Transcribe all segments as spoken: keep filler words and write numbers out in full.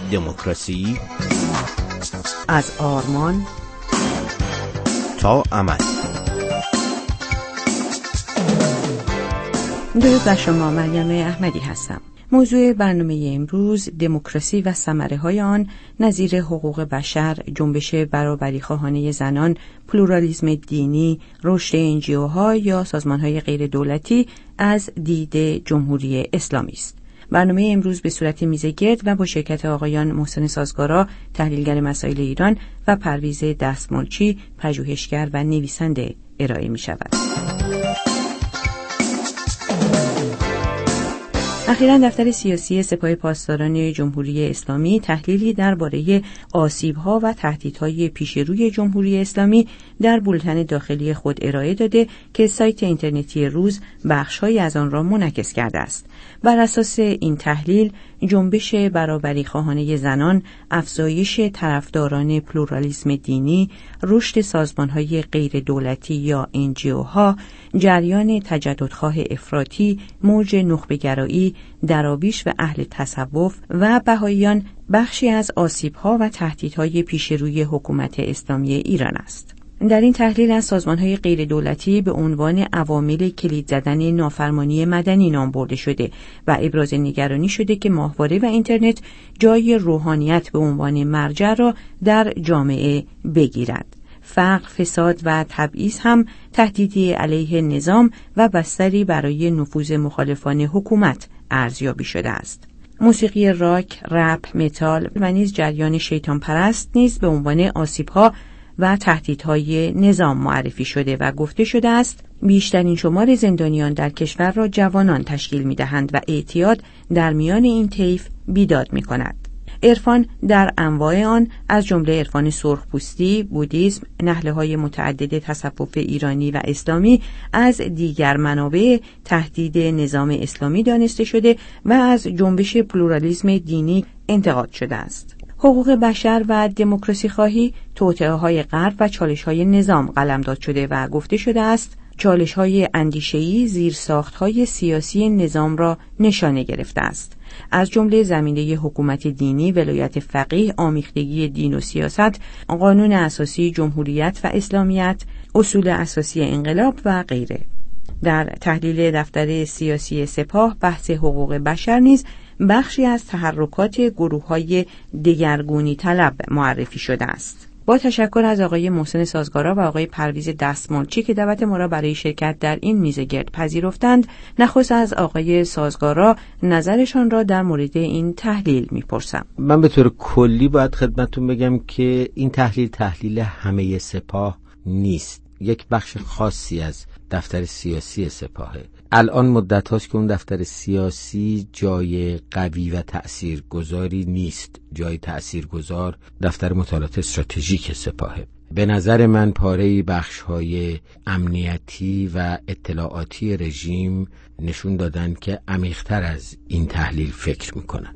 دموکراسی از آرمان تا عمل. درود بر شما، مریم احمدی هستم. موضوع برنامه امروز دموکراسی و ثمره‌های آن نظیر حقوق بشر، جنبش برابری خواهانه زنان، پلورالیسم دینی، رشد انجیوها یا سازمان‌های غیر دولتی از دید جمهوری اسلامی است. برنامه امروز به صورت میزگرد و با شرکت آقایان محسن سازگارا، تحلیلگر مسائل ایران، و پرویز دستمالچی، پژوهشگر و نویسنده ارائه می شود. اخیراً دفتر سیاسی سپاه پاسداران جمهوری اسلامی تحلیلی درباره آسیب‌ها و تهدیدهای پیش روی جمهوری اسلامی در بولتن داخلی خود ارائه داده که سایت اینترنتی روز بخش‌هایی از آن را منعکس کرده است. بر اساس این تحلیل، جنبش برابری خواهانه زنان، افزایش طرفداران پلورالیسم دینی، رشد سازمان‌های غیر دولتی یا انجیوها، جریان تجددخواه افراطی، موج نخبه‌گرایی، دراویش و اهل تصوف و بهائیان بخشی از آسیب‌ها و تهدیدهای پیش روی حکومت اسلامی ایران است. در این تحلیل از سازمان‌های غیر دولتی به عنوان عوامل کلید زدن نافرمانی مدنی نام برده شده و ابراز نگرانی شده که ماهواره و اینترنت جای روحانیت به عنوان مرجع را در جامعه بگیرد. فقر، فساد و تبعیض هم تهدیدی علیه نظام و بستری برای نفوذ مخالفان حکومت ارزیابی شده است. موسیقی راک، رپ، متال و نیز جریان شیطان پرست نیز به عنوان آسیب‌ها و تهدیدهای نظام معرفی شده و گفته شده است بیشترین شمار زندانیان در کشور را جوانان تشکیل می‌دهند و اعتیاد در میان این طیف بیداد می‌کند. عرفان در انواع آن از جمله عرفان سرخپوستی، بودیسم، نهله‌های متعدد تصوف ایرانی و اسلامی از دیگر منابع تهدید نظام اسلامی دانسته شده و از جنبش پلورالیسم دینی انتقاد شده است. حقوق بشر و دموکراسی خواهی توطئه‌های غرب و چالش‌های نظام قلمداد شده و گفته شده است چالش‌های اندیشه‌ای زیرساخت‌های سیاسی نظام را نشانه گرفته است. از جمله زمینه حکومت دینی، ولایت فقیه، آمیختگی دین و سیاست، قانون اساسی جمهوریت و اسلامیت، اصول اساسی انقلاب و غیره. در تحلیل دفتر سیاسی سپاه بحث حقوق بشر نیز بخشی از تحرکات گروه‌های دگرگونی طلب معرفی شده است. با تشکر از آقای محسن سازگارا و آقای پرویز دستمالچی که دعوت ما را برای شرکت در این میزگرد پذیرفتند، نخست از آقای سازگارا نظرشان را در مورد این تحلیل میپرسم. من به طور کلی باید خدمتتون بگم که این تحلیل تحلیل همه سپاه نیست، یک بخش خاصی از دفتر سیاسی سپاهه. الان مدت هاست که اون دفتر سیاسی جای قوی و تأثیرگذاری نیست. جای تأثیرگذار دفتر مطالعات استراتژیک سپاهه. به نظر من پاره بخش‌های امنیتی و اطلاعاتی رژیم نشون دادن که عمیق‌تر از این تحلیل فکر میکنن،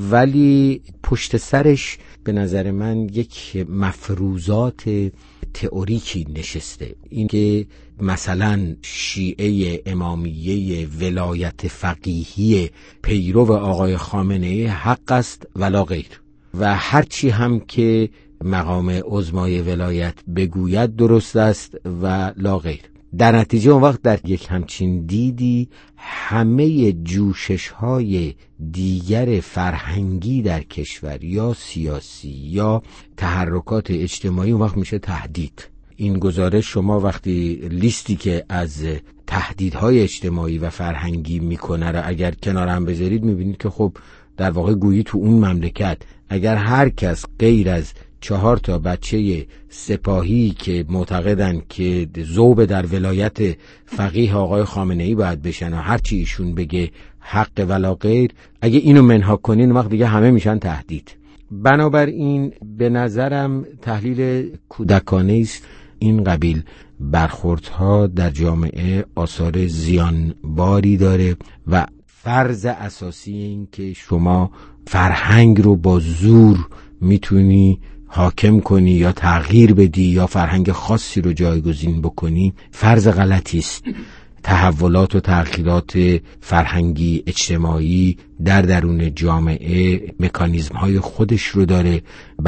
ولی پشت سرش به نظر من یک مفروضات تئوریکی نشسته. این که مثلا شیعه امامیه ولایت فقیهی پیرو آقای خامنه ای حق است ولا غیر، و هرچی هم که مقام عظمای ولایت بگوید درست است و لا غیر. در نتیجه اون وقت در یک همچین دیدی همه جوشش های دیگر فرهنگی در کشور یا سیاسی یا تحرکات اجتماعی اون وقت میشه تهدید. این گزارش شما وقتی لیستی که از تهدیدهای اجتماعی و فرهنگی میکنه را اگر کنار هم بذارید میبینید که خب در واقع گویی تو اون مملکت اگر هر کس غیر از چهار تا بچه سپاهی که معتقدن که ذوب در ولایت فقیه آقای خامنه ای باید بشن و هرچی ایشون بگه حق ولا غیر، اگه اینو منحاک کنین وقت دیگه همه میشن تهدید. بنابراین به نظرم تحلیل کودکانه است. این قبیل برخوردها در جامعه آثار زیانباری داره و فرض اساسی این که شما فرهنگ رو با زور میتونی حاکم کنی یا تغییر بدی یا فرهنگ خاصی رو جایگزین بکنی فرض غلطی است. تحولات و تغییرات فرهنگی اجتماعی در درون جامعه مکانیزم‌های خودش رو داره،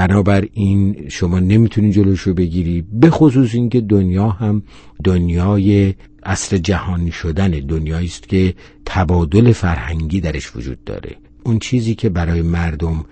بنابراین شما نمیتونید جلوش رو بگیری. به خصوص اینکه دنیا هم دنیای عصر جهانی شدن، دنیایی است که تبادل فرهنگی درش وجود داره. اون چیزی که برای مردم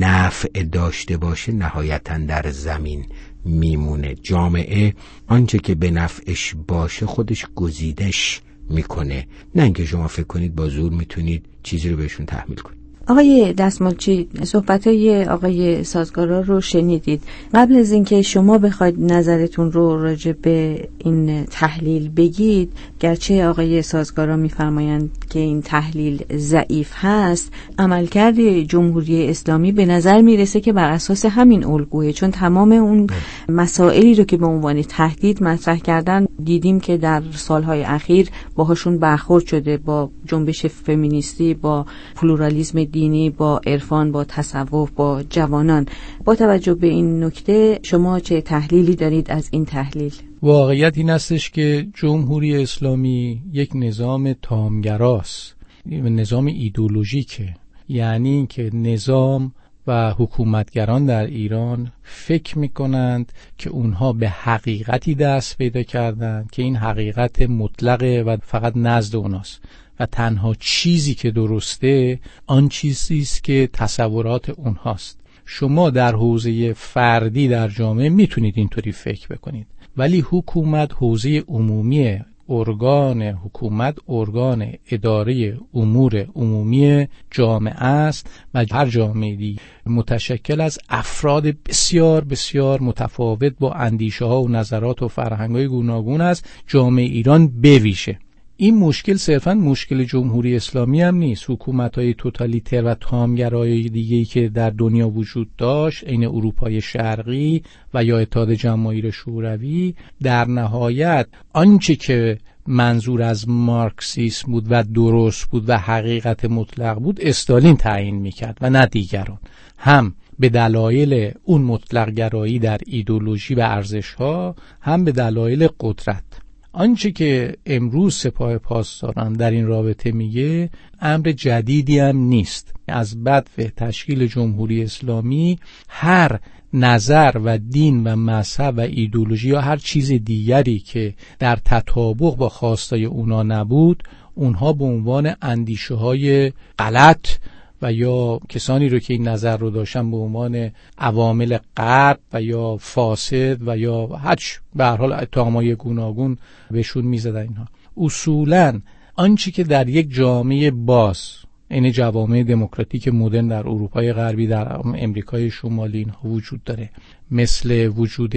نفع داشته باشه نهایتاً در زمین میمونه. جامعه آنچه که به نفعش باشه خودش گزیدش میکنه، نه اینکه شما فکر کنید با زور میتونید چیزی رو بهشون تحمیل کنید. آقای دستمالچی، صحبت‌های آقای سازگارا رو شنیدید. قبل از اینکه شما بخواید نظرتون رو راجع به این تحلیل بگید، گرچه آقای سازگارا می‌فرمایند که این تحلیل ضعیف هست، عملکرد جمهوری اسلامی به نظر میرسه که بر اساس همین الگوئه، چون تمام اون مسائلی رو که به عنوان تهدید مطرح کردن دیدیم که در سالهای اخیر باهاشون برخورد شده، با جنبش فمینیستی، با پلورالیسم دینی، با عرفان، با تصوف، با جوانان. با توجه به این نکته شما چه تحلیلی دارید از این تحلیل؟ واقعیت این استش که جمهوری اسلامی یک نظام تامگراست، نظام ایدئولوژیکه. یعنی اینکه نظام و حکومتگران در ایران فکر میکنند که اونها به حقیقتی دست پیدا کردند که این حقیقت مطلقه و فقط نزد اوناست و تنها چیزی که درسته آن چیزی است که تصورات اونهاست. شما در حوزه فردی در جامعه میتونید اینطوری فکر بکنید، ولی حکومت حوزه عمومیه. ارگان حکومت ارگان اداره امور عمومی جامعه است و هر جامعه‌ای متشکل از افراد بسیار بسیار متفاوت با اندیشه ها و نظرات و فرهنگ های گوناگون است. جامعه ایران بویژه. این مشکل صرفاً مشکل جمهوری اسلامی هم نیست. حکومت‌های توتالیتر و تامگرای دیگه‌ای که در دنیا وجود داشت، این اروپای شرقی و یا اتحاد جماهیر شوروی، در نهایت آنچه که منظور از مارکسیسم بود و درست بود و حقیقت مطلق بود استالین تعیین می‌کرد و نه دیگران، هم به دلایل اون مطلق گرایی در ایدئولوژی و ارزش‌ها، هم به دلایل قدرت. آنچه که امروز سپاه پاسداران در این رابطه میگه امر جدیدی هم نیست. از بدو تشکیل جمهوری اسلامی هر نظر و دین و مذهب و ایدئولوژی یا هر چیز دیگری که در تطابق با خواستای اونا نبود، اونها به عنوان اندیشه های غلط و یا کسانی رو که این نظر رو داشتن به عنوان عوامل غرب و یا فاسد و یا هرچ به هر حال اتهامای گوناگون بهشون میزدن. اینها اصولاً آنچه که در یک جامعه باز، این جوامع دموکراتیک مدرن در اروپای غربی، در امریکای شمالی اینها وجود داره، مثل وجود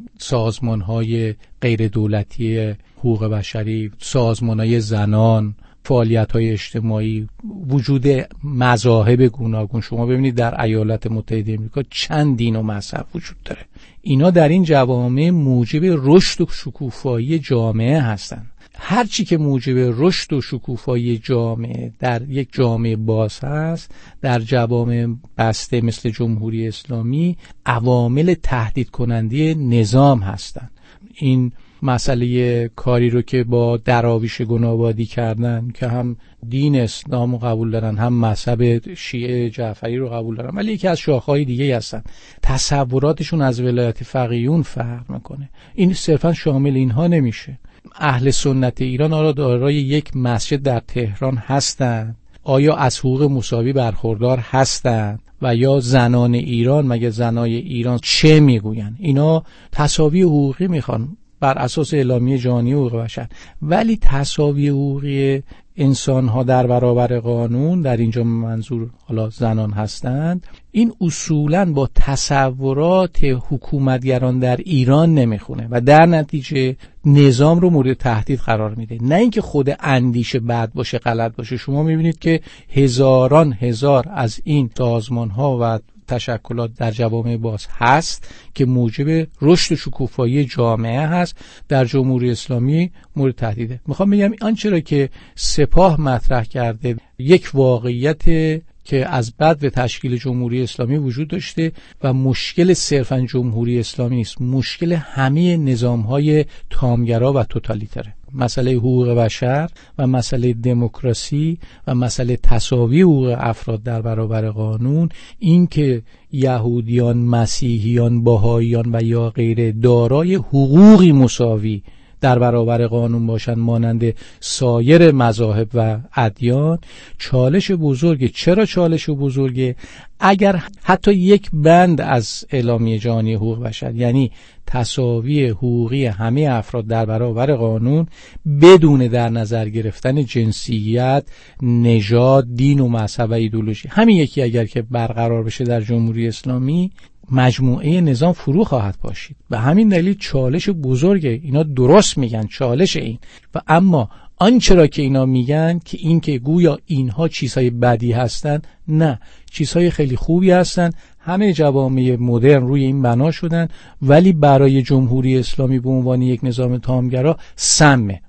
سازمان‌های غیر دولتی حقوق بشری، سازمان‌های زنان، فعالیت‌های اجتماعی، وجود مذاهب گوناگون. شما ببینید در ایالات متحده آمریکا چند دین و مذهب وجود داره. اینا در این جوامع موجب رشد و شکوفایی جامعه هستند. هر چی که موجب رشد و شکوفایی جامعه در یک جامعه باز هست، در جوامع بسته مثل جمهوری اسلامی عوامل تهدید کننده نظام هستند. این مسئله کاری رو که با دراویش گنابادی کردن که هم دین اسلام رو قبول دارن، هم مذهب شیعه جعفری رو قبول دارن، ولی یکی از شاخه‌های دیگه هستن، تصوراتشون از ولایت فقیهون فرق میکنه. این صرفا شامل اینها نمیشه. اهل سنت ایران آیا دارای یک مسجد در تهران هستند؟ آیا از حقوق مساوی برخوردار هستند؟ و یا زنان ایران، مگه زنای ایران چه میگوین؟ اینا تساوی حقوقی میخوان بر اساس اعلامیه جهانی حقوق بشر، ولی تساوی حقوقی انسان ها در برابر قانون، در اینجا منظور حالا زنان هستند، این اصولاً با تصورات حکومتگران در ایران نمیخونه و در نتیجه نظام رو مورد تهدید قرار میده. نه اینکه خود اندیشه بد باشه، غلط باشه. شما میبینید که هزاران هزار از این سازمان ها و تشکلات در جوامع باز هست که موجب رشد و شکوفایی جامعه هست، در جمهوری اسلامی مورد تهدیده. میخوام بگم آنچه را که سپاه مطرح کرده یک واقعیت که از بعد تشکیل جمهوری اسلامی وجود داشته و مشکل صرفاً جمهوری اسلامی نیست، مشکل همه نظام‌های تامگرا و توتالیتره. مسئله حقوق بشر و مسئله دموکراسی و مسئله تساوی حقوق افراد در برابر قانون، این که یهودیان، مسیحیان، بهائیان و یا غیره دارای حقوقی مساوی در برابر قانون باشند مانند سایر مذاهب و ادیان، چالش بزرگه. چرا چالش بزرگه؟ اگر حتی یک بند از اعلامیه جهانی حقوق بشر، یعنی تساوی حقوقی همه افراد در برابر قانون بدون در نظر گرفتن جنسیت، نژاد، دین و مذهب و ایدئولوژی، همین یکی اگر که برقرار بشه در جمهوری اسلامی، مجموعه نظام فرو خواهد پاشید. به همین دلیل چالش بزرگه. اینا درست میگن چالش این، و اما آنچه را که اینا میگن که این که گویا اینها چیزهای بدی هستن، نه، چیزهای خیلی خوبی هستن. همه جوامع مدرن روی این بنا شدن، ولی برای جمهوری اسلامی به عنوان یک نظام تامگرا سمه.